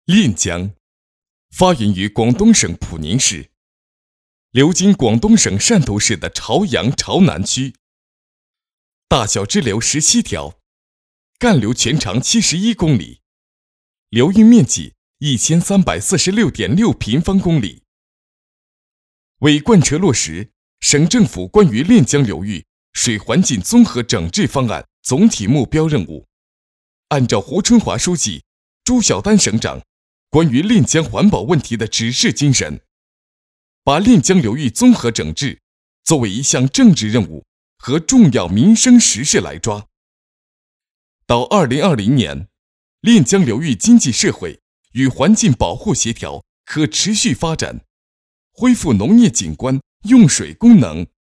练江发源于广东省普宁市，流经广东省汕头市的潮阳潮南区，大小支流17条，干流全长71公里，流域面积1346.6平方公里。为贯彻落实省政府关于练江流域水环境综合整治方案总体目标任务，按照胡春华书记、朱晓丹省长关于练江环保问题的指示精神，把练江流域综合整治作为一项政治任务和重要民生实事来抓。到2020年，练江流域经济社会与环境保护协调可持续发展，恢复农业景观用水功能